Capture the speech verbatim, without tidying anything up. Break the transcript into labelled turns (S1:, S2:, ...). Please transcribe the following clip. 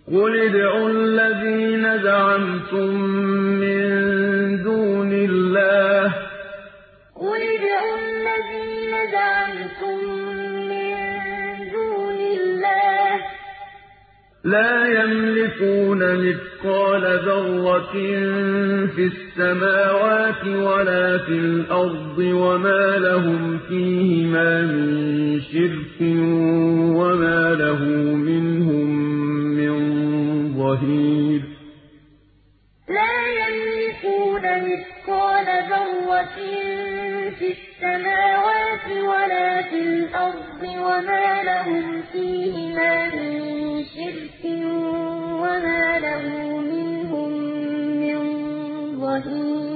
S1: قُلِ ادْعُوا الَّذِينَ زَعَمْتُم مِّن دُونِ اللَّهِ ۖ لَا يَمْلِكُونَ مِثْقَالَ ذَرَّةٍ فِي السَّمَاوَاتِ وَلَا فِي الْأَرْضِ وَمَا لَهُمْ فِيهِمَا مِن شِرْكٍ وَمَا لَهُ مِنْهُم مِّن ظَهِيرٍ قُلِ ادْعُوا الَّذِينَ زَعَمْتُم مِّن دُونِ اللَّهِ ۖ لَا يَمْلِكُونَ مِثْقَالَ ذَرَّةٍ فِي السَّمَاوَاتِ وَلَا فِي الْأَرْضِ وَمَا لَهُمْ فِيهِمَا مِن شِرْكٍ وَمَا لَهُ مِنْهُم مِّن ظَهِيرٍ